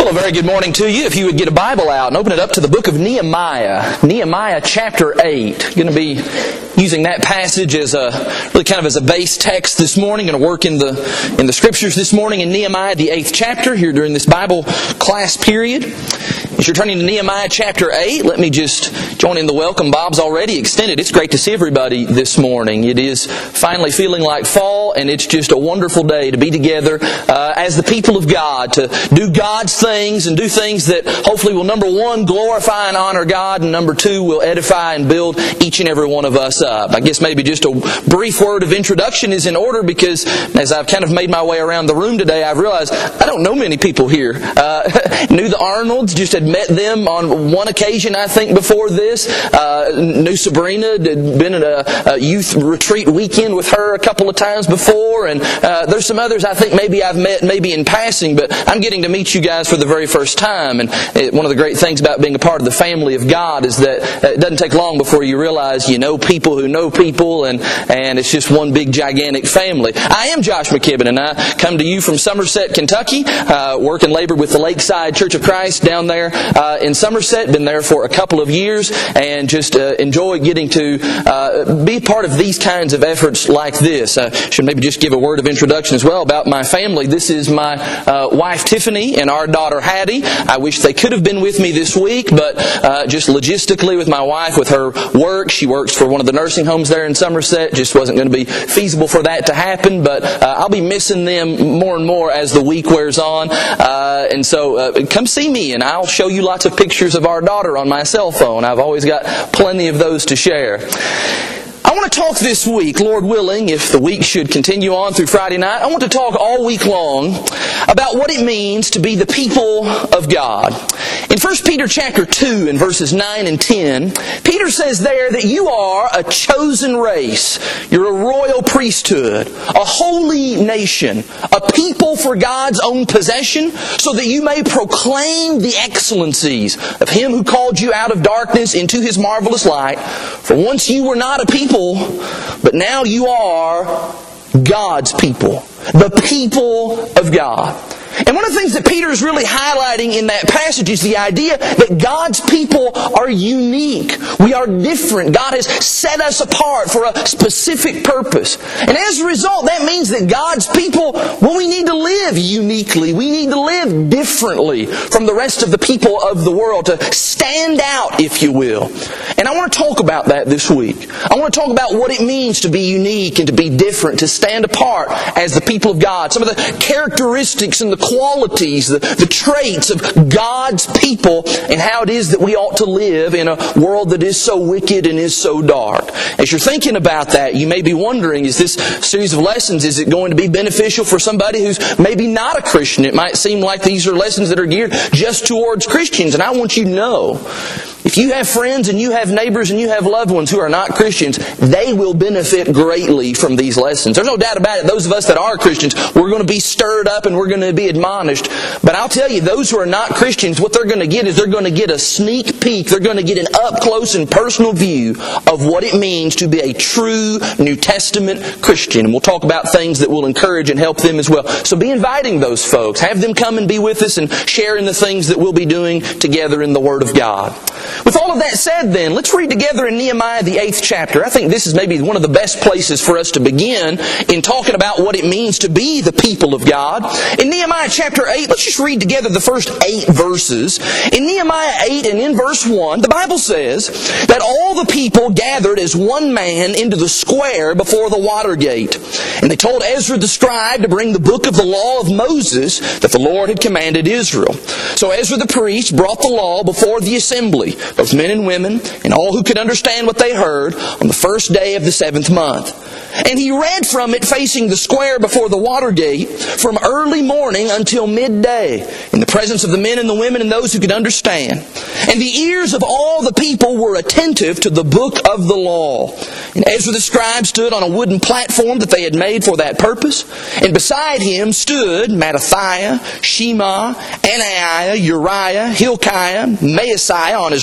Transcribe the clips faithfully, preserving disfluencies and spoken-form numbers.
Well, a very good morning to you. If you would get a Bible out and open it up to the book of Nehemiah. Nehemiah chapter eight. Going to be using that passage as a really kind of as a base text this morning. Going to work in the in the scriptures this morning in Nehemiah, the eighth chapter, here during this Bible class period. As you're turning to Nehemiah chapter eight, let me just join in the welcome. Bob's already extended. It's great to see everybody this morning. It is finally feeling like fall, and it's just a wonderful day to be together uh, as the people of God, to do God's things and do things that hopefully will, number one, glorify and honor God, and number two, will edify and build each and every one of us up. I guess maybe just a brief word of introduction is in order, because as I've kind of made my way around the room today, I've realized I don't know many people here. Uh, knew the Arnolds, just had met them on one occasion, I think, before this. Uh, knew Sabrina, had been at a, a youth retreat weekend with her a couple of times before, and uh, there's some others I think maybe I've met maybe in passing, but I'm getting to meet you guys for the very first time. And it, one of the great things about being a part of the family of God is that it doesn't take long before you realize you know people who know people, and, and it's just one big gigantic family. I am Josh McKibben, and I come to you from Somerset, Kentucky, uh, work and labor with the Lakeside Church of Christ down there uh, in Somerset. Been there for a couple of years, and just uh, enjoy getting to uh, be part of these kinds of efforts like this. I should maybe just give a word of introduction as well about my family. This is my uh, wife Tiffany and our daughter Hattie. I wish they could have been with me this week, but uh, just logistically with my wife, with her work, she works for one of the nursing homes there in Somerset, just wasn't going to be feasible for that to happen, but uh, I'll be missing them more and more as the week wears on. Uh, and so uh, come see me, and I'll show you lots of pictures of our daughter on my cell phone. I've always got plenty of those to share. I want to talk this week, Lord willing, if the week should continue on through Friday night, I want to talk all week long about what it means to be the people of God. In First Peter chapter two, in verses nine and ten, Peter says there that you are a chosen race, you're a royal priesthood, a holy nation, a people for God's own possession, so that you may proclaim the excellencies of Him who called you out of darkness into His marvelous light. For once you were not a people, but now you are God's people, the people of God. And one of the things that Peter is really highlighting in that passage is the idea that God's people are unique. We are different. God has set us apart for a specific purpose. And as a result, that means that God's people, well, we need to live uniquely. We need to live differently from the rest of the people of the world, to stand out, if you will. And I want to talk about that this week. I want to talk about what it means to be unique and to be different, to stand apart as the people of God. Some of the characteristics and the qualities, the, the traits of God's people, and how it is that we ought to live in a world that is so wicked and is so dark. As you're thinking about that, you may be wondering, is this series of lessons, is it going to be beneficial for somebody who's maybe not a Christian? It might seem like these are lessons that are geared just towards Christians, and I want you to know, if you have friends and you have neighbors and you have loved ones who are not Christians, they will benefit greatly from these lessons. There's no doubt about it. Those of us that are Christians, we're going to be stirred up and we're going to be admonished. But I'll tell you, those who are not Christians, what they're going to get is they're going to get a sneak peek. They're going to get an up-close and personal view of what it means to be a true New Testament Christian. And we'll talk about things that will encourage and help them as well. So be inviting those folks. Have them come and be with us and share in the things that we'll be doing together in the Word of God. With all of that said then, let's read together in Nehemiah the eighth chapter. I think this is maybe one of the best places for us to begin in talking about what it means to be the people of God. In Nehemiah chapter eight, let's just read together the first eight verses. In Nehemiah eight and in verse one, the Bible says that all the people gathered as one man into the square before the water gate. And they told Ezra the scribe to bring the book of the law of Moses that the Lord had commanded Israel. So Ezra the priest brought the law before the assembly, both men and women, and all who could understand what they heard, on the first day of the seventh month. And he read from it facing the square before the water gate from early morning until midday, in the presence of the men and the women and those who could understand. And the ears of all the people were attentive to the book of the law. And Ezra the scribe stood on a wooden platform that they had made for that purpose. And beside him stood Mattathiah, Shema, Ananiah, Uriah, Hilkiah, Maaseiah on his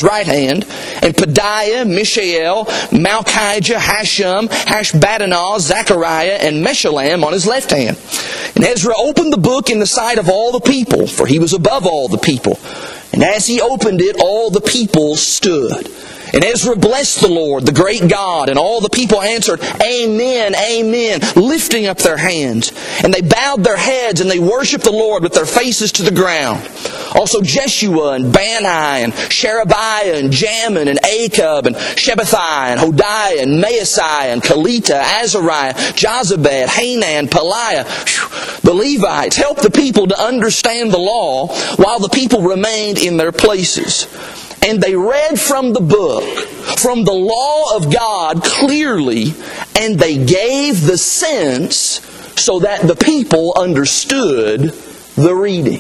his right hand, and Pedaiah, Mishael, Malchijah, Hashum, Hashbaddanah, Zechariah, and Meshullam on his left hand. And Ezra opened the book in the sight of all the people, for he was above all the people. And as he opened it, all the people stood. And Ezra blessed the Lord, the great God, and all the people answered, Amen, Amen, lifting up their hands. And they bowed their heads, and they worshipped the Lord with their faces to the ground. Also Jeshua, and Bani, and Sherebiah, and Jamin, and Akub, and Shabbathai, and Hodiah, and Maasai, and Kelita, Azariah, Jozabad, Hanan, Peliah. The Levites helped the people to understand the law, while the people remained in their places. And they read from the book, from the law of God clearly, and they gave the sense so that the people understood the reading.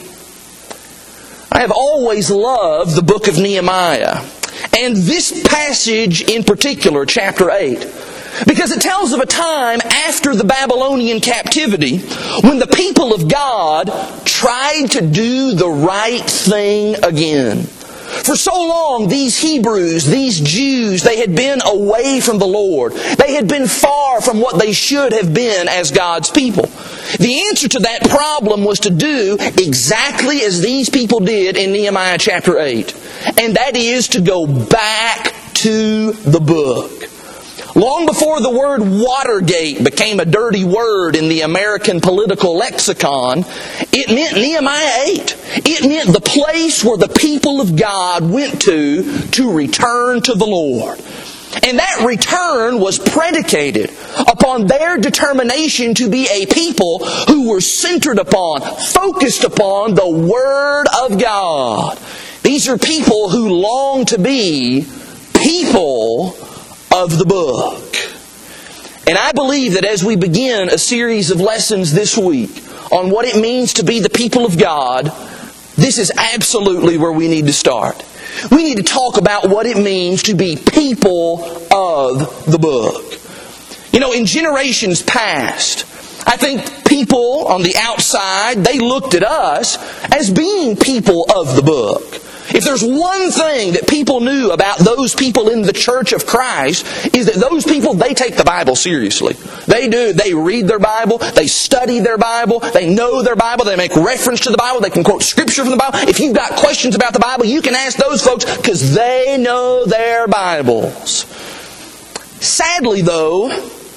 I have always loved the book of Nehemiah, and this passage in particular, chapter eight, because it tells of a time after the Babylonian captivity when the people of God tried to do the right thing again. For so long, these Hebrews, these Jews, they had been away from the Lord. They had been far from what they should have been as God's people. The answer to that problem was to do exactly as these people did in Nehemiah chapter eight. And that is to go back to the book. Long before the word Watergate became a dirty word in the American political lexicon, it meant Nehemiah eight. It meant the place where the people of God went to to return to the Lord. And that return was predicated upon their determination to be a people who were centered upon, focused upon the Word of God. These are people who long to be people of the book. And I believe that as we begin a series of lessons this week on what it means to be the people of God, this is absolutely where we need to start. We need to talk about what it means to be people of the book. You know, in generations past, I think people on the outside, they looked at us as being people of the book. If there's one thing that people knew about those people in the Church of Christ, is that those people, they take the Bible seriously. They do. They read their Bible. They study their Bible. They know their Bible. They make reference to the Bible. They can quote Scripture from the Bible. If you've got questions about the Bible, you can ask those folks because they know their Bibles. Sadly, though,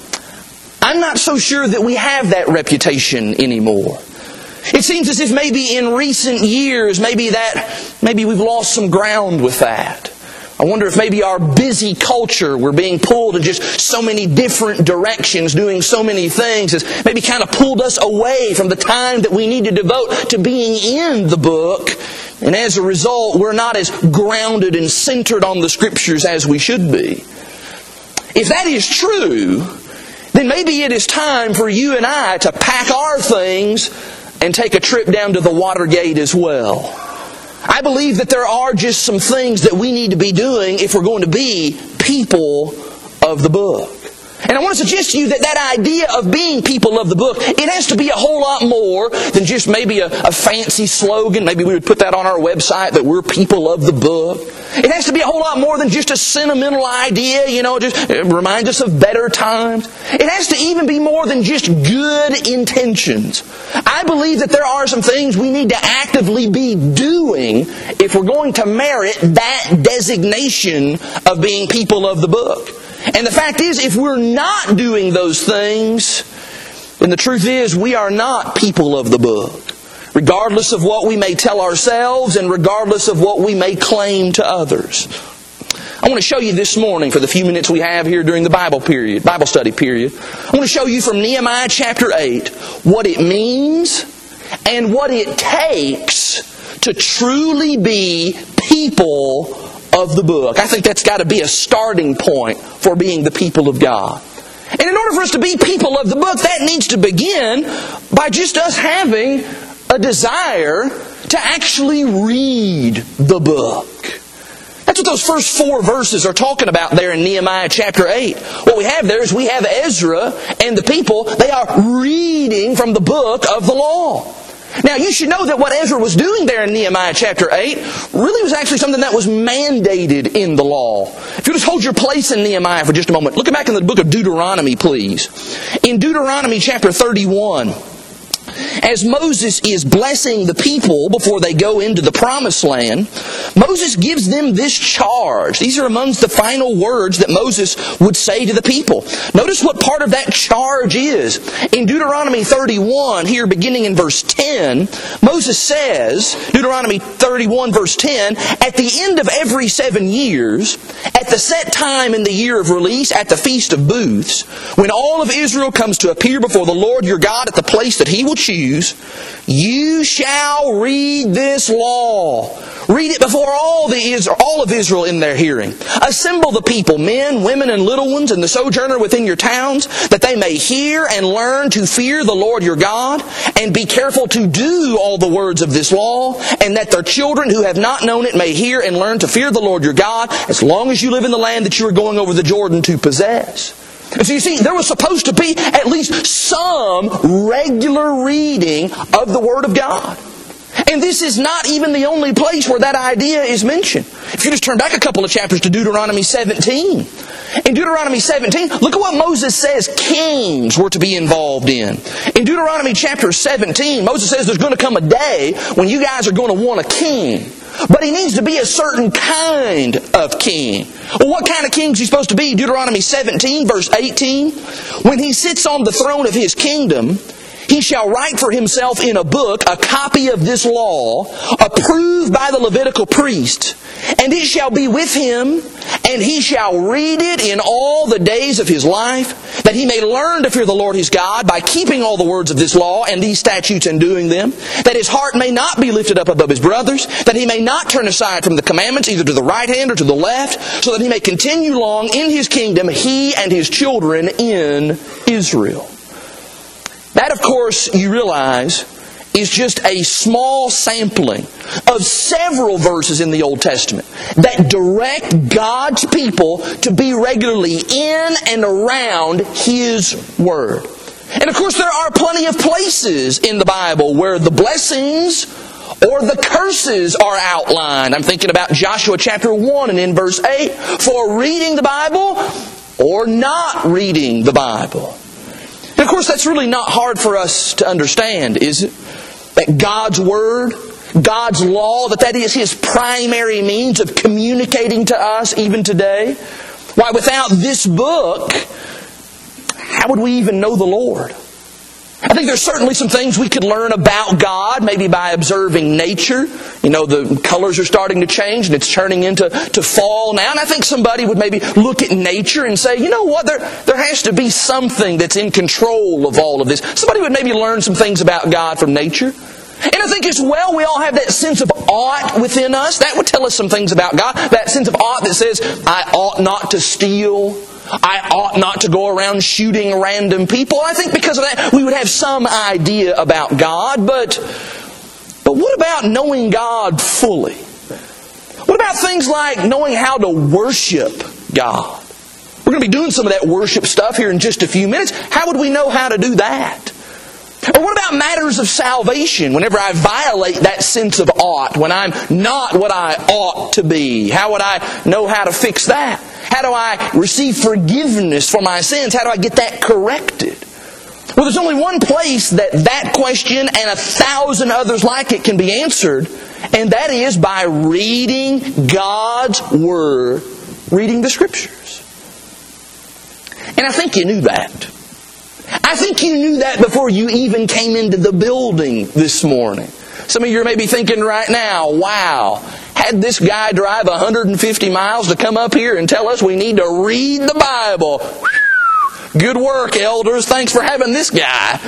I'm not so sure that we have that reputation anymore. It seems as if maybe in recent years, maybe that, maybe we've lost some ground with that. I wonder if maybe our busy culture, we're being pulled in just so many different directions, doing so many things, has maybe kind of pulled us away from the time that we need to devote to being in the book. And as a result, we're not as grounded and centered on the Scriptures as we should be. If that is true, then maybe it is time for you and I to pack our things and take a trip down to the Watergate as well. I believe that there are just some things that we need to be doing if we're going to be people of the book. And I want to suggest to you that that idea of being people of the book, it has to be a whole lot more than just maybe a, a fancy slogan. Maybe we would put that on our website, that we're people of the book. It has to be a whole lot more than just a sentimental idea, you know, just it reminds us of better times. It has to even be more than just good intentions. I believe that there are some things we need to actively be doing if we're going to merit that designation of being people of the book. And the fact is, if we're not doing those things, then the truth is we are not people of the book. Regardless of what we may tell ourselves and regardless of what we may claim to others. I want to show you this morning, for the few minutes we have here during the Bible period, Bible study period, I want to show you from Nehemiah chapter eight what it means and what it takes to truly be people of the book. I think that's got to be a starting point for being the people of God. And in order for us to be people of the book, that needs to begin by just us having a desire to actually read the book. That's what those first four verses are talking about there in Nehemiah chapter eight. What we have there is we have Ezra and the people, they are reading from the book of the law. Now, you should know that what Ezra was doing there in Nehemiah chapter eight really was actually something that was mandated in the law. If you just hold your place in Nehemiah for just a moment, look back in the book of Deuteronomy, please. In Deuteronomy chapter thirty-one, as Moses is blessing the people before they go into the promised land, Moses gives them this charge. These are amongst the final words that Moses would say to the people. Notice what part of that charge is. In Deuteronomy thirty-one, here beginning in verse ten, Moses says, Deuteronomy thirty-one verse ten, at the end of every seven years, at the set time in the year of release, at the Feast of Booths, when all of Israel comes to appear before the Lord your God at the place that He will choose, you shall read this law. Read it before all the all of Israel in their hearing. Assemble the people, men, women, and little ones, and the sojourner within your towns, that they may hear and learn to fear the Lord your God, and be careful to do all the words of this law, and that their children who have not known it may hear and learn to fear the Lord your God, as long as you live in the land that you are going over the Jordan to possess. And so you see, there was supposed to be at least some regular reading of the Word of God. And this is not even the only place where that idea is mentioned. If you just turn back a couple of chapters to Deuteronomy seventeen. In Deuteronomy seventeen, look at what Moses says kings were to be involved in. In Deuteronomy chapter seventeen, Moses says there's going to come a day when you guys are going to want a king. But he needs to be a certain kind of king. Well, what kind of king is he supposed to be? Deuteronomy seventeen, verse eighteen. When he sits on the throne of his kingdom, he shall write for himself in a book a copy of this law, approved by the Levitical priests, and it shall be with him, and he shall read it in all the days of his life, that he may learn to fear the Lord his God by keeping all the words of this law and these statutes and doing them, that his heart may not be lifted up above his brothers, that he may not turn aside from the commandments either to the right hand or to the left, so that he may continue long in his kingdom, he and his children in Israel. That, of course, you realize, is just a small sampling of several verses in the Old Testament that direct God's people to be regularly in and around His Word. And of course, there are plenty of places in the Bible where the blessings or the curses are outlined. I'm thinking about Joshua chapter one and in verse eight, for reading the Bible or not reading the Bible. And of course, that's really not hard for us to understand, is it? That God's Word, God's law, that that is His primary means of communicating to us even today. Why, without this book, how would we even know the Lord? I think there's certainly some things we could learn about God, maybe by observing nature. You know, the colors are starting to change and it's turning into to fall now. And I think somebody would maybe look at nature and say, you know what, there, there has to be something that's in control of all of this. Somebody would maybe learn some things about God from nature. And I think as well, we all have that sense of ought within us. That would tell us some things about God. That sense of ought that says, I ought not to steal. I ought not to go around shooting random people. I think because of that, we would have some idea about God. But, but what about knowing God fully? What about things like knowing how to worship God? We're going to be doing some of that worship stuff here in just a few minutes. How would we know how to do that? Or what about matters of salvation? Whenever I violate that sense of ought, when I'm not what I ought to be, how would I know how to fix that? How do I receive forgiveness for my sins? How do I get that corrected? Well, there's only one place that that question and a thousand others like it can be answered, and that is by reading God's Word, reading the Scriptures. And I think you knew that. I think you knew that before you even came into the building this morning. Some of you are maybe thinking right now, wow, had this guy drive one hundred fifty miles to come up here and tell us we need to read the Bible. Good work, elders. Thanks for having this guy.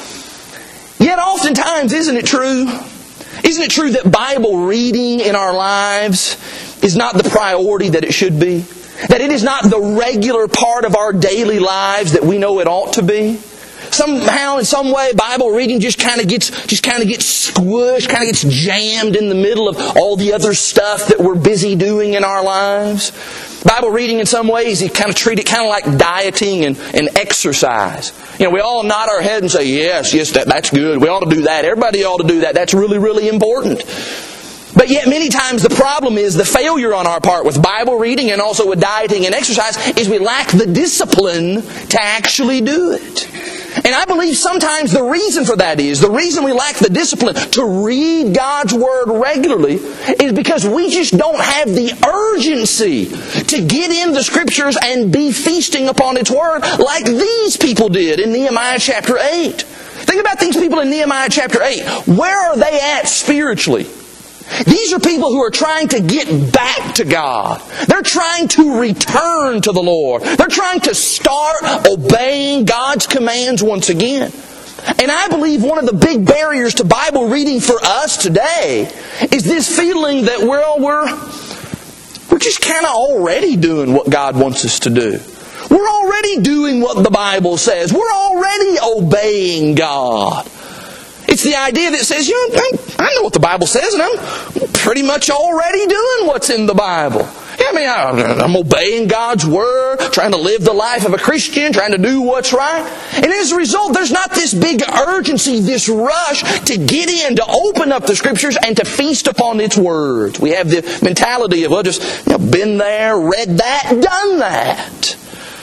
Yet oftentimes, isn't it true? Isn't it true that Bible reading in our lives is not the priority that it should be? That it is not the regular part of our daily lives that we know it ought to be? Somehow, in some way, Bible reading just kind of gets just kind of gets squished, kind of gets jammed in the middle of all the other stuff that we're busy doing in our lives. Bible reading in some ways, you kind of treat it kind of like dieting and, and exercise. You know, we all nod our head and say, yes, yes, that, that's good. We ought to do that. Everybody ought to do that. That's really, really important. But yet many times the problem is the failure on our part with Bible reading and also with dieting and exercise is we lack the discipline to actually do it. And I believe sometimes the reason for that is, the reason we lack the discipline to read God's Word regularly is because we just don't have the urgency to get in the Scriptures and be feasting upon its Word like these people did in Nehemiah chapter eight. Think about these people in Nehemiah chapter eight. Where are they at spiritually? These are people who are trying to get back to God. They're trying to return to the Lord. They're trying to start obeying God's commands once again. And I believe one of the big barriers to Bible reading for us today is this feeling that well, we're, we're just kind of already doing what God wants us to do. We're already doing what the Bible says. We're already obeying God. It's the idea that says, you know, I know what the Bible says, and I'm pretty much already doing what's in the Bible. Yeah, I mean, I'm obeying God's Word, trying to live the life of a Christian, trying to do what's right. And as a result, there's not this big urgency, this rush to get in, to open up the Scriptures, and to feast upon its words. We have the mentality of, well, just you know, been there, read that, done that.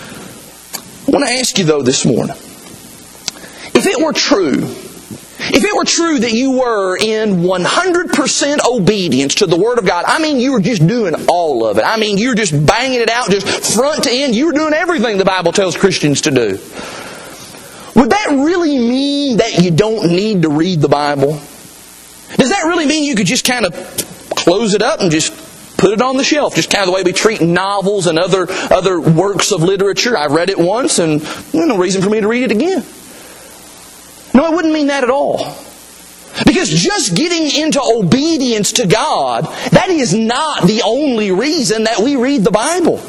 I want to ask you, though, this morning, if it were true, If it were true that you were in one hundred percent obedience to the Word of God, I mean you were just doing all of it. I mean you were just banging it out, just front to end. You were doing everything the Bible tells Christians to do. Would that really mean that you don't need to read the Bible? Does that really mean you could just kind of close it up and just put it on the shelf? Just kind of the way we treat novels and other, other works of literature. I've read it once and there's no reason for me to read it again. No, it wouldn't mean that at all. Because just getting into obedience to God, that is not the only reason that we read the Bible.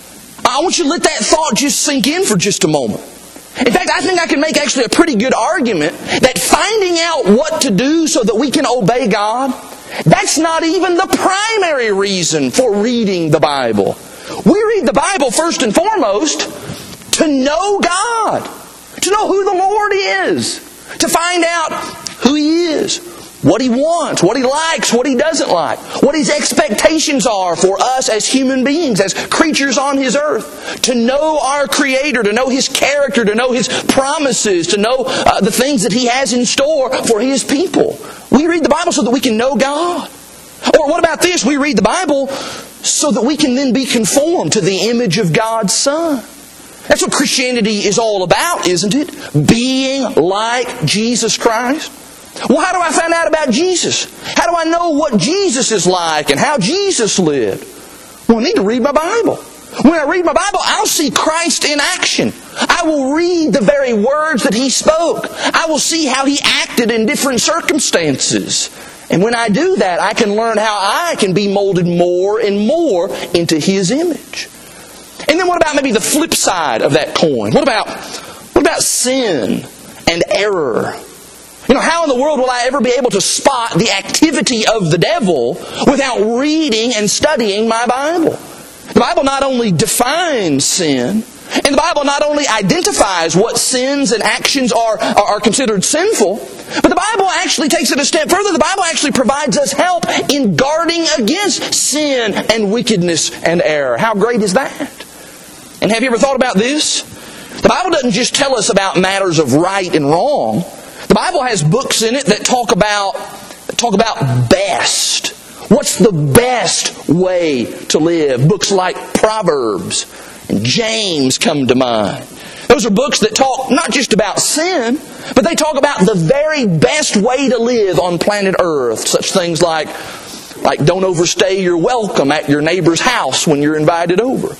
I want you to let that thought just sink in for just a moment. In fact, I think I can make actually a pretty good argument that finding out what to do so that we can obey God, that's not even the primary reason for reading the Bible. We read the Bible first and foremost to know God, to know who the Lord is. To find out who He is, what He wants, what He likes, what He doesn't like, what His expectations are for us as human beings, as creatures on His earth. To know our Creator, to know His character, to know His promises, to know uh, the things that He has in store for His people. We read the Bible so that we can know God. Or what about this? We read the Bible so that we can then be conformed to the image of God's Son. That's what Christianity is all about, isn't it? Being like Jesus Christ. Well, how do I find out about Jesus? How do I know what Jesus is like and how Jesus lived? Well, I need to read my Bible. When I read my Bible, I'll see Christ in action. I will read the very words that He spoke. I will see how He acted in different circumstances. And when I do that, I can learn how I can be molded more and more into His image. And then what about maybe the flip side of that coin? What about, what about sin and error? You know, how in the world will I ever be able to spot the activity of the devil without reading and studying my Bible? The Bible not only defines sin, and the Bible not only identifies what sins and actions are, are considered sinful, but the Bible actually takes it a step further. The Bible actually provides us help in guarding against sin and wickedness and error. How great is that? And have you ever thought about this? The Bible doesn't just tell us about matters of right and wrong. The Bible has books in it that talk about, that talk about best. What's the best way to live? Books like Proverbs and James come to mind. Those are books that talk not just about sin, but they talk about the very best way to live on planet Earth. Such things like, like don't overstay your welcome at your neighbor's house when you're invited over.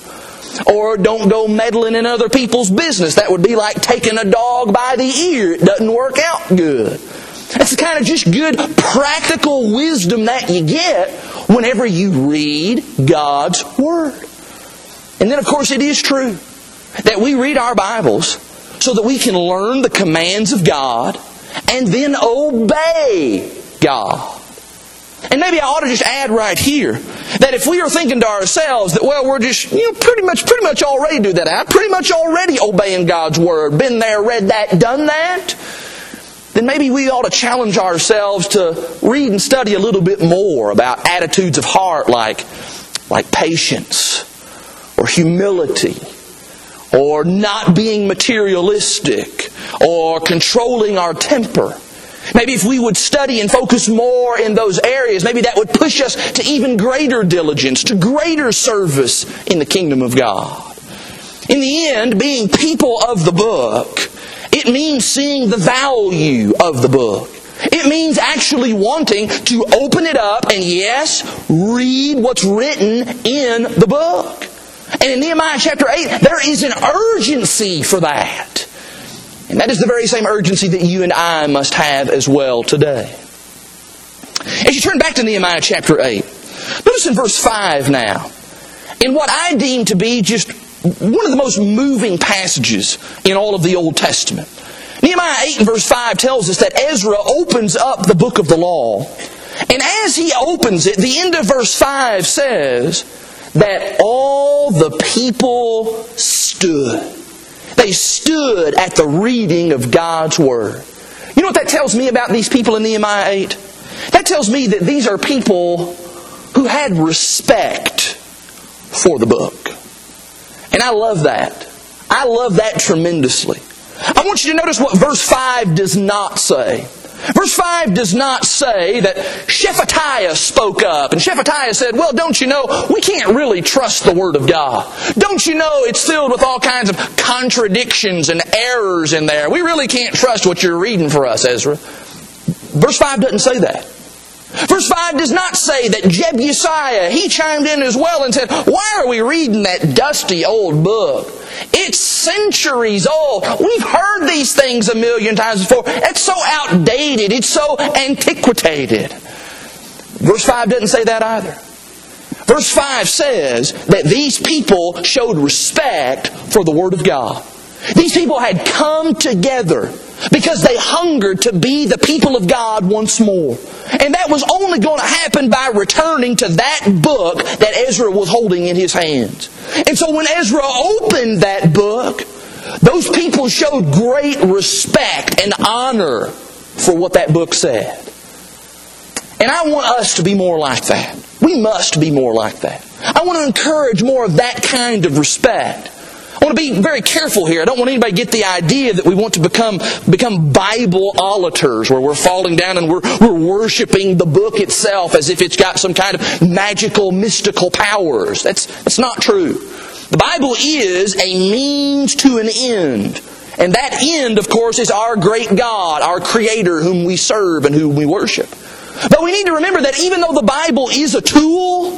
Or don't go meddling in other people's business. That would be like taking a dog by the ear. It doesn't work out good. That's the kind of just good practical wisdom that you get whenever you read God's Word. And then of course it is true that we read our Bibles so that we can learn the commands of God and then obey God. And maybe I ought to just add right here That if we are thinking to ourselves that, well, we're just, you know, pretty much, pretty much already do that. I'm pretty much already obeying God's Word. Been there, read that, done that. Then maybe we ought to challenge ourselves to read and study a little bit more about attitudes of heart like, like patience or humility or not being materialistic or controlling our temper. Maybe if we would study and focus more in those areas, maybe that would push us to even greater diligence, to greater service in the kingdom of God. In the end, being people of the book, it means seeing the value of the book. It means actually wanting to open it up and, yes, read what's written in the book. And in Nehemiah chapter eight, there is an urgency for that. And that is the very same urgency that you and I must have as well today. As you turn back to Nehemiah chapter eight, notice in verse five now, in what I deem to be just one of the most moving passages in all of the Old Testament. Nehemiah eight and verse five tells us that Ezra opens up the book of the law. And as he opens it, the end of verse five says that all the people stood. They stood at the reading of God's Word. You know what that tells me about these people in Nehemiah eight? That tells me that these are people who had respect for the book. And I love that. I love that tremendously. I want you to notice what verse five does not say. Verse five does not say that Shephatiah spoke up. And Shephatiah said, well, don't you know, we can't really trust the Word of God. Don't you know it's filled with all kinds of contradictions and errors in there. We really can't trust what you're reading for us, Ezra. Verse five doesn't say that. Verse five does not say that Jebusiah, he chimed in as well and said, why are we reading that dusty old book? It's centuries old. We've heard these things a million times before. It's so outdated. It's so antiquated. Verse five doesn't say that either. Verse five says that these people showed respect for the Word of God. These people had come together because they hungered to be the people of God once more. And that was only going to happen by returning to that book that Ezra was holding in his hands. And so when Ezra opened that book, those people showed great respect and honor for what that book said. And I want us to be more like that. We must be more like that. I want to encourage more of that kind of respect. I want to be very careful here. I don't want anybody to get the idea that we want to become become Bible-olators, where we're falling down and we're, we're worshiping the book itself as if it's got some kind of magical, mystical powers. That's, that's not true. The Bible is a means to an end. And that end, of course, is our great God, our Creator, whom we serve and whom we worship. But we need to remember that even though the Bible is a tool,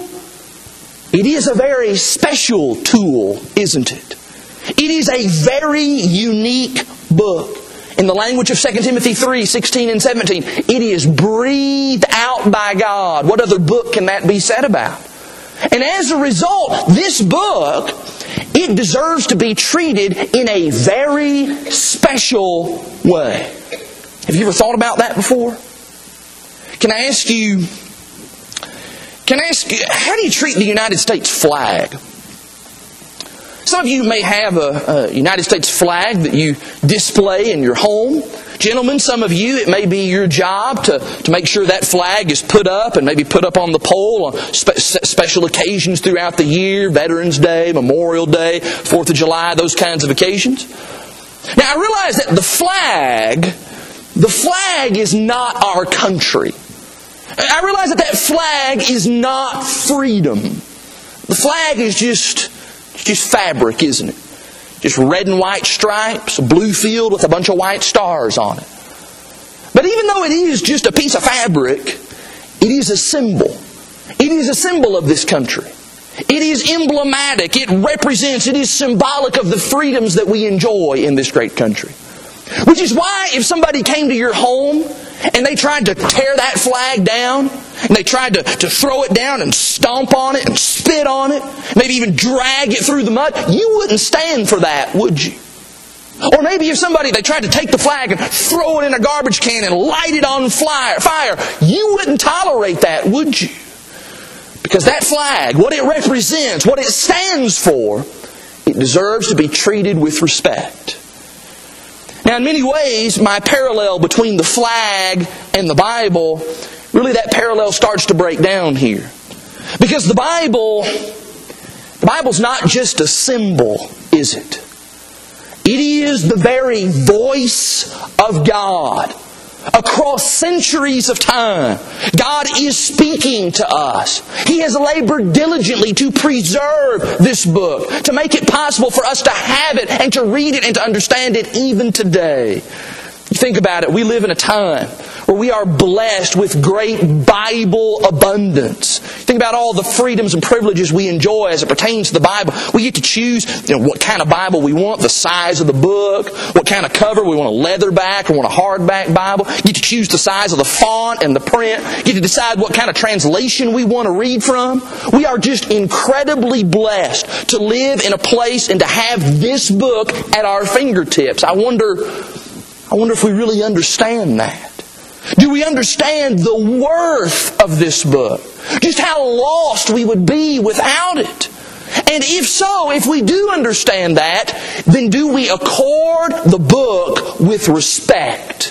it is a very special tool, isn't it? It is a very unique book. In the language of Second Timothy three, sixteen and seventeen, it is breathed out by God. What other book can that be said about? And as a result, this book, it deserves to be treated in a very special way. Have you ever thought about that before? Can I ask you, can I ask you, how do you treat the United States flag? Some of you may have a, a United States flag that you display in your home. Gentlemen, some of you, it may be your job to, to make sure that flag is put up and maybe put up on the pole on spe- special occasions throughout the year, Veterans Day, Memorial Day, fourth of July, those kinds of occasions. Now, I realize that the flag, the flag is not our country. I realize that that flag is not freedom. The flag is just... It's just fabric, isn't it? Just red and white stripes, a blue field with a bunch of white stars on it. But even though it is just a piece of fabric, it is a symbol. It is a symbol of this country. It is emblematic. It represents, it is symbolic of the freedoms that we enjoy in this great country. Which is why if somebody came to your home and they tried to tear that flag down, and they tried to, to throw it down and stomp on it and spit on it, maybe even drag it through the mud, you wouldn't stand for that, would you? Or maybe if somebody, they tried to take the flag and throw it in a garbage can and light it on fire, you wouldn't tolerate that, would you? Because that flag, what it represents, what it stands for, it deserves to be treated with respect. Now, in many ways, my parallel between the flag and the Bible, really that parallel starts to break down here. Because the Bible, the Bible's not just a symbol, is it? It is the very voice of God. Across centuries of time, God is speaking to us. He has labored diligently to preserve this book, to make it possible for us to have it and to read it and to understand it even today. You think about it, we live in a time where we are blessed with great Bible abundance. Think about all the freedoms and privileges we enjoy as it pertains to the Bible. We get to choose, you know, what kind of Bible we want, the size of the book, what kind of cover. We want a leatherback or want a hardback Bible. You get to choose the size of the font and the print. You get to decide what kind of translation we want to read from. We are just incredibly blessed to live in a place and to have this book at our fingertips. I wonder, I wonder if we really understand that. Do we understand the worth of this book? Just how lost we would be without it? And if so, if we do understand that, then do we accord the book with respect?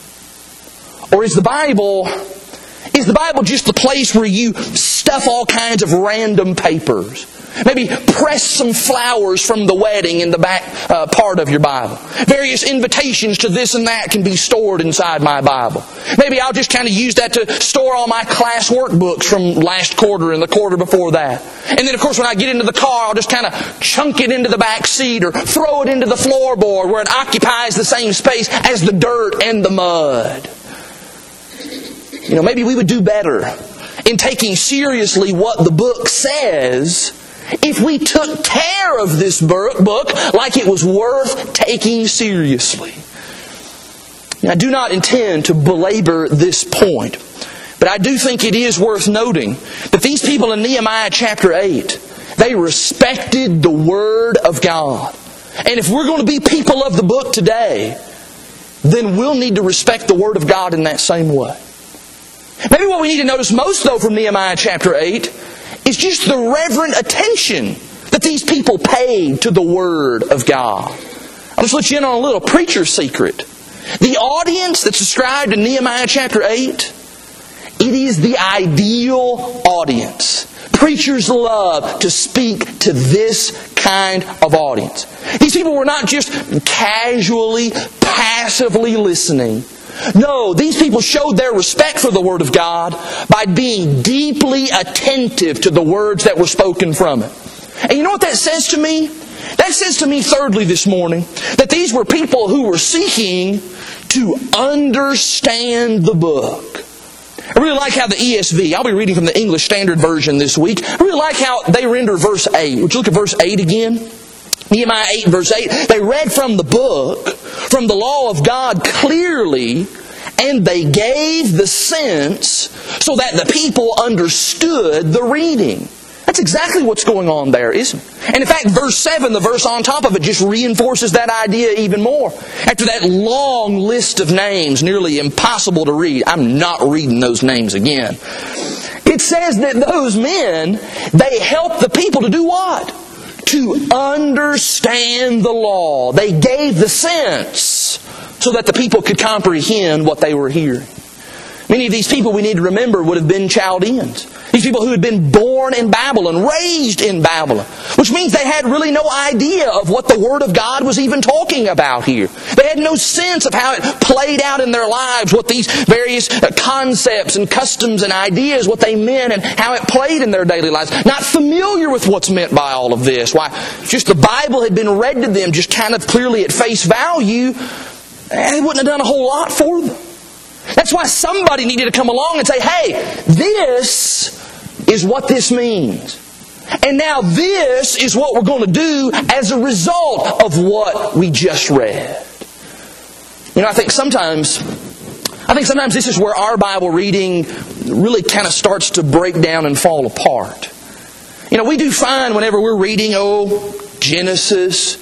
Or is the Bible, is the Bible just the place where you stuff all kinds of random papers? Maybe press some flowers from the wedding in the back uh, part of your Bible. Various invitations to this and that can be stored inside my Bible. Maybe I'll just kind of use that to store all my class workbooks from last quarter and the quarter before that. And then of course when I get into the car, I'll just kind of chunk it into the back seat or throw it into the floorboard where it occupies the same space as the dirt and the mud. You know, maybe we would do better in taking seriously what the book says if we took care of this book like it was worth taking seriously. Now, I do not intend to belabor this point, but I do think it is worth noting that these people in Nehemiah chapter eight, they respected the Word of God. And if we're going to be people of the book today, then we'll need to respect the Word of God in that same way. Maybe what we need to notice most, though, from Nehemiah chapter eight is just the reverent attention that these people paid to the Word of God. I'll just let you in on a little preacher secret. The audience that's described in Nehemiah chapter eight, it is the ideal audience. Preachers love to speak to this kind of audience. These people were not just casually, passively listening. No, these people showed their respect for the Word of God by being deeply attentive to the words that were spoken from it. And you know what that says to me? That says to me, thirdly, this morning, that these were people who were seeking to understand the book. I really like how the E S V, I'll be reading from the English Standard Version this week, I really like how they render verse eight. Would you look at verse eight again? Nehemiah eight verse eight, they read from the book, from the law of God clearly, and they gave the sense so that the people understood the reading. That's exactly what's going on there, isn't it? And in fact, verse seven, the verse on top of it, just reinforces that idea even more. After that long list of names, nearly impossible to read, I'm not reading those names again. It says that those men, they helped the people to do what? To understand the law. They gave the sense so that the people could comprehend what they were hearing. Many of these people, we need to remember, would have been Chaldeans. These people who had been born in Babylon, raised in Babylon. Which means they had really no idea of what the Word of God was even talking about here. They had no sense of how it played out in their lives, what these various concepts and customs and ideas, what they meant and how it played in their daily lives. Not familiar with what's meant by all of this. Why, if just the Bible had been read to them just kind of clearly at face value, they wouldn't have done a whole lot for them. That's why somebody needed to come along and say, hey, this is what this means. And now this is what we're going to do as a result of what we just read. You know, I think sometimes, I think sometimes this is where our Bible reading really kind of starts to break down and fall apart. You know, we do fine whenever we're reading, oh, Genesis,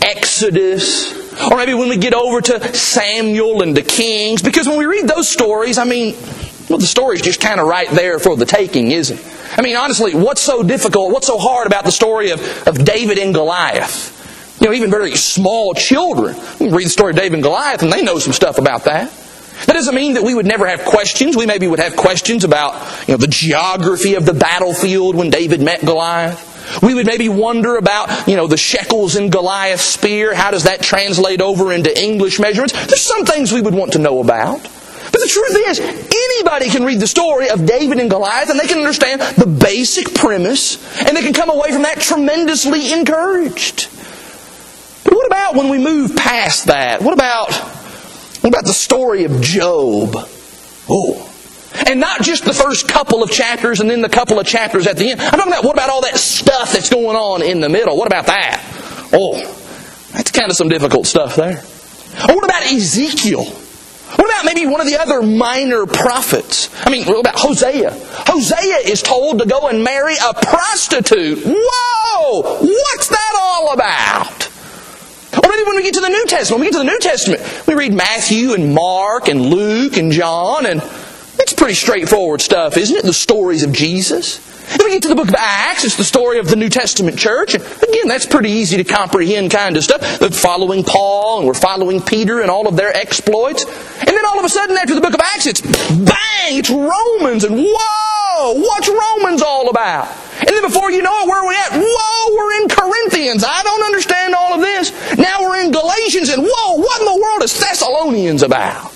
Exodus, or maybe when we get over to Samuel and the Kings. Because when we read those stories, I mean, well, the story's just kind of right there for the taking, isn't it? I mean, honestly, what's so difficult, what's so hard about the story of, of David and Goliath? You know, even very small children, you can read the story of David and Goliath and they know some stuff about that. That doesn't mean that we would never have questions. We maybe would have questions about, you know, the geography of the battlefield when David met Goliath. We would maybe wonder about, you know, the shekels in Goliath's spear. How does that translate over into English measurements? There's some things we would want to know about. But the truth is, anybody can read the story of David and Goliath and they can understand the basic premise and they can come away from that tremendously encouraged. But what about when we move past that? What about, what about the story of Job? Oh. And not just the first couple of chapters and then the couple of chapters at the end. I'm talking about what about all that stuff that's going on in the middle? What about that? Oh, that's kind of some difficult stuff there. Or what about Ezekiel? What about maybe one of the other minor prophets? I mean, what about Hosea? Hosea is told to go and marry a prostitute. Whoa! What's that all about? Or maybe when we get to the New Testament, when we get to the New Testament, we read Matthew and Mark and Luke and John, and it's pretty straightforward stuff, isn't it? The stories of Jesus. Then we get to the book of Acts, it's the story of the New Testament church. And again, that's pretty easy to comprehend kind of stuff. They're following Paul and we're following Peter and all of their exploits. And then all of a sudden after the book of Acts, it's bang, it's Romans. And whoa, what's Romans all about? And then before you know it, where are we at? Whoa, we're in Corinthians. I don't understand all of this. Now we're in Galatians. And whoa, what in the world is Thessalonians about?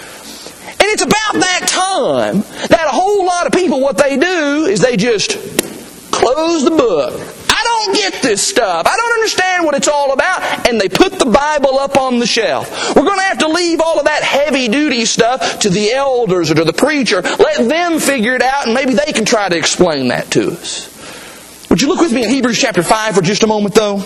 And it's about that time that a whole lot of people, what they do is they just close the book. I don't get this stuff. I don't understand what it's all about. And they put the Bible up on the shelf. We're going to have to leave all of that heavy-duty stuff to the elders or to the preacher. Let them figure it out and maybe they can try to explain that to us. Would you look with me in Hebrews chapter five for just a moment, though?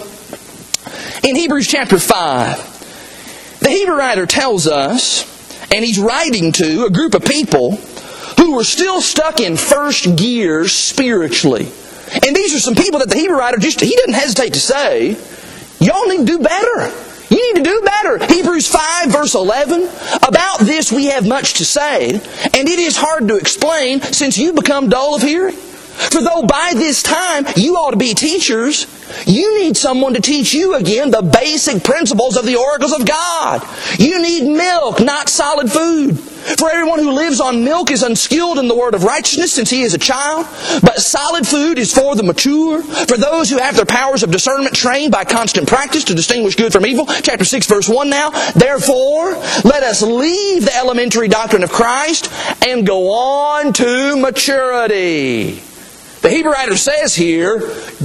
In Hebrews chapter five, the Hebrew writer tells us, and he's writing to a group of people who were still stuck in first gear spiritually. And these are some people that the Hebrew writer just, he doesn't hesitate to say, y'all need to do better. You need to do better. Hebrews five verse eleven, about this we have much to say, and it is hard to explain since you become dull of hearing. For though by this time you ought to be teachers, you need someone to teach you again the basic principles of the oracles of God. You need milk, not solid food. For everyone who lives on milk is unskilled in the word of righteousness since he is a child. But solid food is for the mature, for those who have their powers of discernment trained by constant practice to distinguish good from evil. Chapter six verse one now. Therefore, let us leave the elementary doctrine of Christ and go on to maturity. The Hebrew writer says here,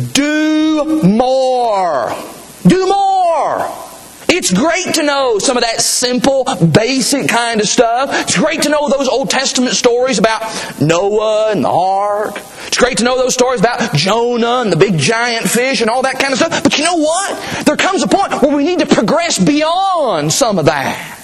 do more. Do more. It's great to know some of that simple, basic kind of stuff. It's great to know those Old Testament stories about Noah and the ark. It's great to know those stories about Jonah and the big giant fish and all that kind of stuff. But you know what? There comes a point where we need to progress beyond some of that.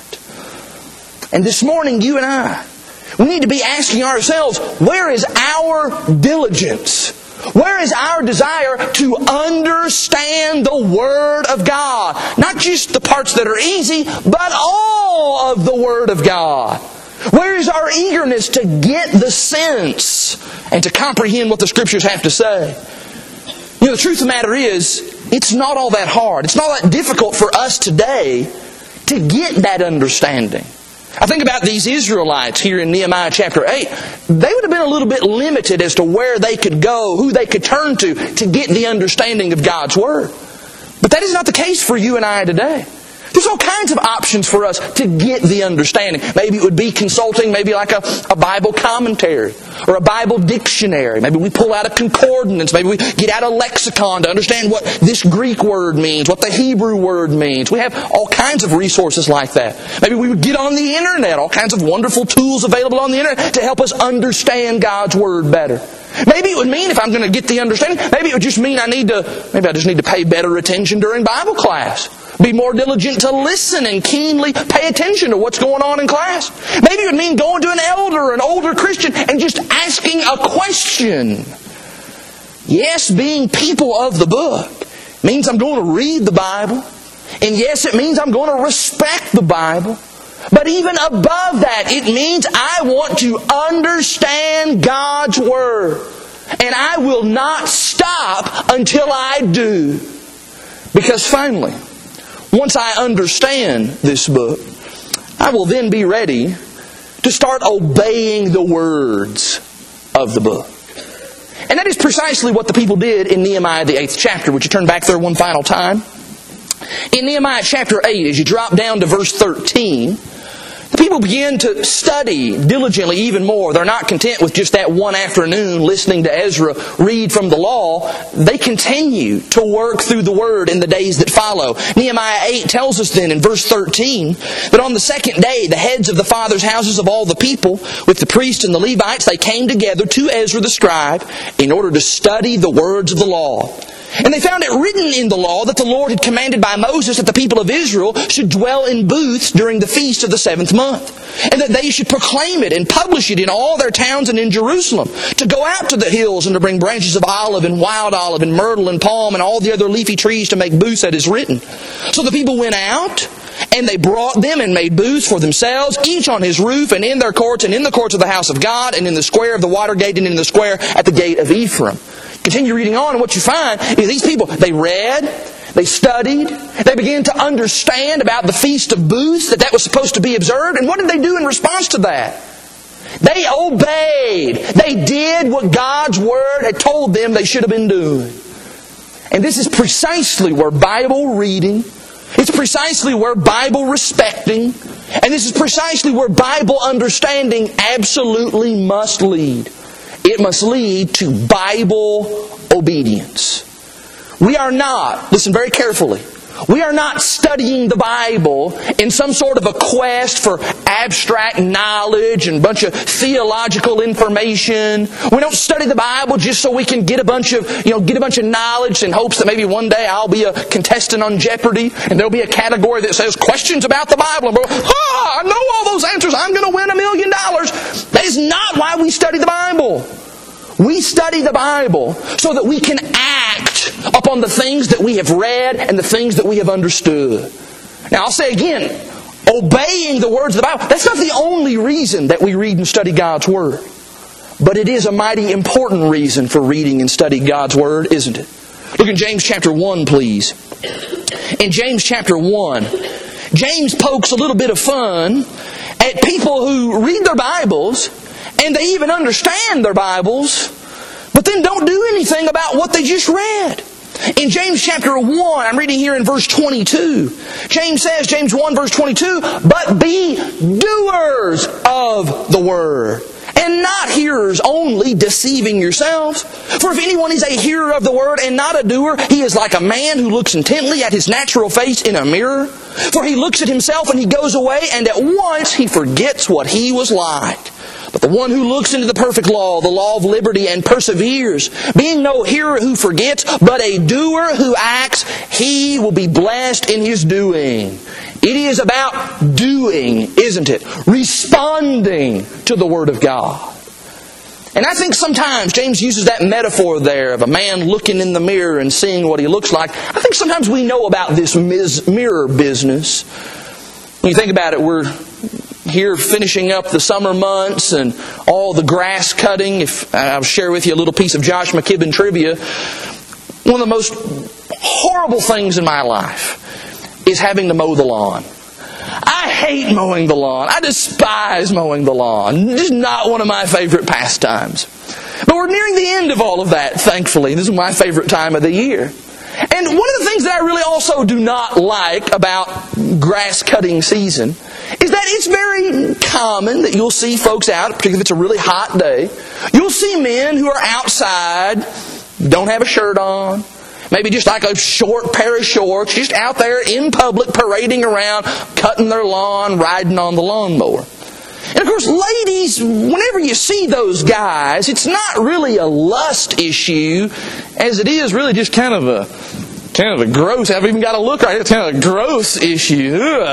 And this morning, you and I, we need to be asking ourselves, where is our diligence? Where is our desire to understand the Word of God? Not just the parts that are easy, but all of the Word of God. Where is our eagerness to get the sense and to comprehend what the Scriptures have to say? You know, the truth of the matter is, it's not all that hard. It's not that difficult for us today to get that understanding. I think about these Israelites here in Nehemiah chapter eight. They would have been a little bit limited as to where they could go, who they could turn to, to get the understanding of God's Word. But that is not the case for you and I today. There's all kinds of options for us to get the understanding. Maybe it would be consulting maybe like a, a Bible commentary or a Bible dictionary. Maybe we pull out a concordance. Maybe we get out a lexicon to understand what this Greek word means, what the Hebrew word means. We have all kinds of resources like that. Maybe we would get on the internet, all kinds of wonderful tools available on the internet to help us understand God's Word better. Maybe it would mean, if I'm going to get the understanding, maybe it would just mean I need to, maybe I just need to pay better attention during Bible class. Be more diligent to listen and keenly pay attention to what's going on in class. Maybe it would mean going to an elder or an older Christian and just asking a question. Yes, being people of the book means I'm going to read the Bible. And yes, it means I'm going to respect the Bible. But even above that, it means I want to understand God's Word. and I will not stop until I do. Because finally, once I understand this book, I will then be ready to start obeying the words of the book. And that is precisely what the people did in Nehemiah, the eighth chapter. Would you turn back there one final time? In Nehemiah chapter eight, as you drop down to verse thirteen, the people begin to study diligently even more. They're not content with just that one afternoon listening to Ezra read from the law. They continue to work through the Word in the days that follow. Nehemiah eight tells us then in verse thirteen that on the second day the heads of the fathers' houses of all the people with the priests and the Levites, they came together to Ezra the scribe in order to study the words of the law. And they found it written in the law that the Lord had commanded by Moses that the people of Israel should dwell in booths during the feast of the seventh month, and that they should proclaim it and publish it in all their towns and in Jerusalem, to go out to the hills and to bring branches of olive and wild olive and myrtle and palm and all the other leafy trees to make booths that is written. So the people went out, and they brought them and made booths for themselves, each on his roof and in their courts and in the courts of the house of God and in the square of the water gate and in the square at the gate of Ephraim. Continue reading on, and what you find is these people, they read, they studied, they began to understand about the Feast of Booths, that that was supposed to be observed, and what did they do in response to that? They obeyed. They did what God's Word had told them they should have been doing. And this is precisely where Bible reading, it's precisely where Bible respecting, and this is precisely where Bible understanding absolutely must lead. It must lead to Bible obedience. We are not, listen very carefully, we are not studying the Bible in some sort of a quest for abstract knowledge and a bunch of theological information. We don't study the Bible just so we can get a bunch of, you know, get a bunch of knowledge in hopes that maybe one day I'll be a contestant on Jeopardy and there'll be a category that says questions about the Bible. And we'll go, ah, I know all those answers. I'm going to win a million dollars. That is not why we study the Bible. We study the Bible so that we can act upon the things that we have read and the things that we have understood. Now I'll say again, obeying the words of the Bible, that's not the only reason that we read and study God's Word. But it is a mighty important reason for reading and studying God's Word, isn't it? Look in James chapter one, please. In James chapter one, James pokes a little bit of fun at people who read their Bibles and they even understand their Bibles, but then don't do anything about what they just read. In James chapter one, I'm reading here in verse twenty-two. James says, James one verse twenty-two, but be doers of the Word, and not hearers only, deceiving yourselves. For if anyone is a hearer of the Word and not a doer, he is like a man who looks intently at his natural face in a mirror. For he looks at himself and he goes away, and at once he forgets what he was like. But the one who looks into the perfect law, the law of liberty, and perseveres, being no hearer who forgets, but a doer who acts, he will be blessed in his doing. It is about doing, isn't it? Responding to the Word of God. And I think sometimes James uses that metaphor there of a man looking in the mirror and seeing what he looks like. I think sometimes we know about this mirror business. When you think about it, we're here finishing up the summer months and all the grass cutting. If I'll share with you a little piece of Josh McKibben trivia. One of the most horrible things in my life is having to mow the lawn. I hate mowing the lawn. I despise mowing the lawn. It's not one of my favorite pastimes. But we're nearing the end of all of that, thankfully. This is my favorite time of the year. And one of the things that I really also do not like about grass cutting season is that it's very common that you'll see folks out, particularly if it's a really hot day, you'll see men who are outside, don't have a shirt on, maybe just like a short pair of shorts, just out there in public parading around, cutting their lawn, riding on the lawnmower. And of course, ladies, whenever you see those guys, it's not really a lust issue, as it is really just kind of a kind of a gross. I've even got to look right. It's kind of a gross issue.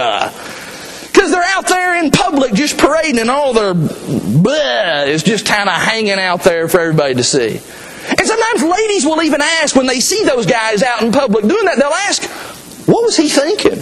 Because they're out there in public just parading, and all their bleh is just kind of hanging out there for everybody to see. And sometimes ladies will even ask when they see those guys out in public doing that, they'll ask, what was he thinking?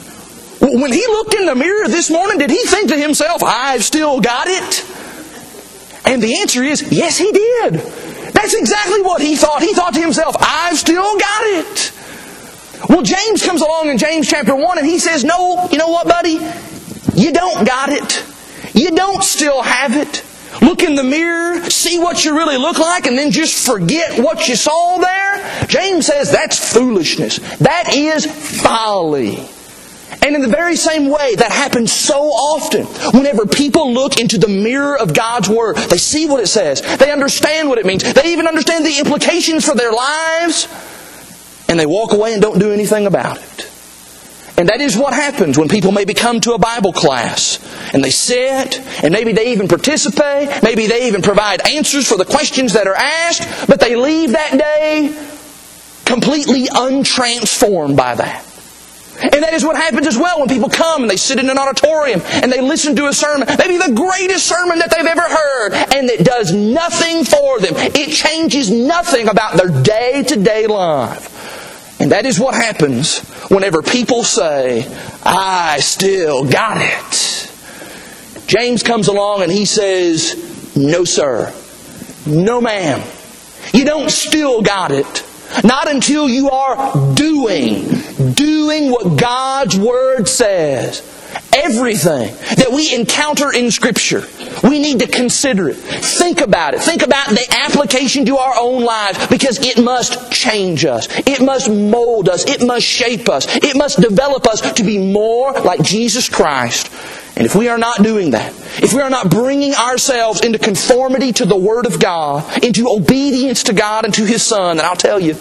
When he looked in the mirror this morning, did he think to himself, I've still got it? And the answer is, yes, he did. That That's exactly what he thought. He thought to himself, I've still got it. Well, James comes along in James chapter one and he says, no, you know what, buddy? You don't got it. You don't still have it. Look in the mirror, see what you really look like, and then just forget what you saw there. James says that's foolishness. That is folly. And in the very same way, that happens so often. Whenever people look into the mirror of God's Word, they see what it says. They understand what it means. They even understand the implications for their lives. And they walk away and don't do anything about it. And that is what happens when people maybe come to a Bible class and they sit and maybe they even participate, maybe they even provide answers for the questions that are asked, but they leave that day completely untransformed by that. And that is what happens as well when people come and they sit in an auditorium and they listen to a sermon, maybe the greatest sermon that they've ever heard, and it does nothing for them. It changes nothing about their day-to-day life. And that is what happens whenever people say, I still got it. James comes along and he says, no sir, no ma'am, you don't still got it. Not until you are doing, doing what God's Word says. Everything that we encounter in Scripture, we need to consider it. Think about it. Think about the application to our own lives, because it must change us. It must mold us. It must shape us. It must develop us to be more like Jesus Christ. And if we are not doing that, if we are not bringing ourselves into conformity to the Word of God, into obedience to God and to His Son, then I'll tell you,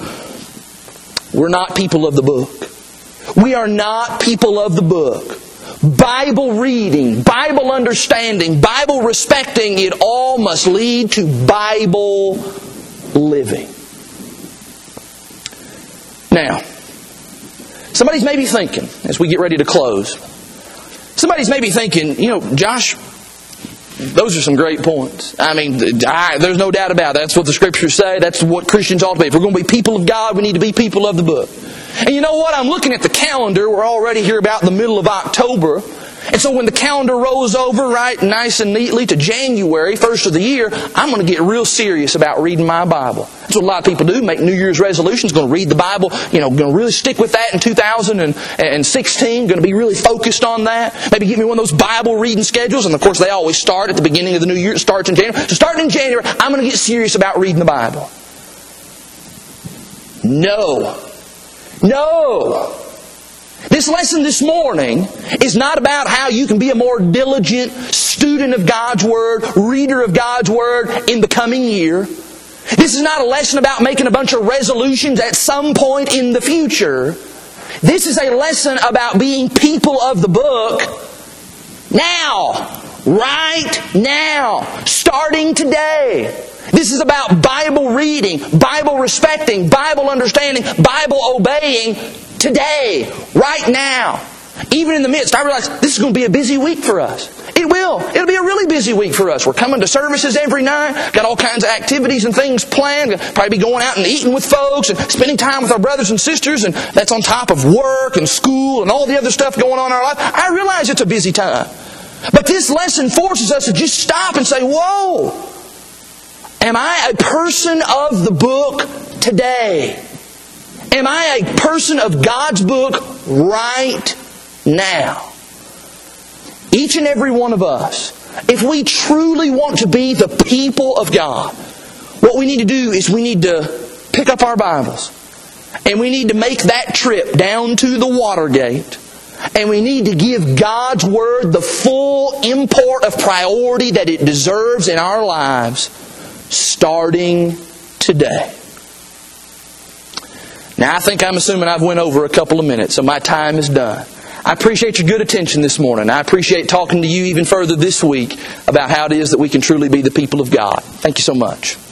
we're not people of the book. We are not people of the book. Bible reading, Bible understanding, Bible respecting, it all must lead to Bible living. Now, somebody's maybe thinking, as we get ready to close, somebody's maybe thinking, you know, Josh, those are some great points. I mean, I, there's no doubt about it. That's what the Scriptures say. That's what Christians ought to be. If we're going to be people of God, we need to be people of the book. And you know what? I'm looking at the calendar. We're already here about the middle of October. And so when the calendar rolls over right nice and neatly to January, first of the year, I'm going to get real serious about reading my Bible. That's what a lot of people do, make New Year's resolutions, going to read the Bible, you know, going to really stick with that in two thousand sixteen, going to be really focused on that. Maybe get me one of those Bible reading schedules, and of course they always start at the beginning of the new year. It starts in January. So starting in January, I'm going to get serious about reading the Bible. No. No. This lesson this morning is not about how you can be a more diligent student of God's Word, reader of God's Word in the coming year. This is not a lesson about making a bunch of resolutions at some point in the future. This is a lesson about being people of the book now. Right now. Starting today. This is about Bible reading, Bible respecting, Bible understanding, Bible obeying today, right now. Even in the midst, I realize this is going to be a busy week for us. It will. It'll be a really busy week for us. We're coming to services every night, got all kinds of activities and things planned. We'll probably be going out and eating with folks and spending time with our brothers and sisters, and that's on top of work and school and all the other stuff going on in our life. I realize it's a busy time. But this lesson forces us to just stop and say, whoa! Am I a person of the book today? Am I a person of God's book right now? Each and every one of us, if we truly want to be the people of God, what we need to do is we need to pick up our Bibles and we need to make that trip down to the Watergate, and we need to give God's Word the full import of priority that it deserves in our lives, starting today. Now, I think I'm assuming I've went over a couple of minutes, so my time is done. I appreciate your good attention this morning. I appreciate talking to you even further this week about how it is that we can truly be the people of God. Thank you so much.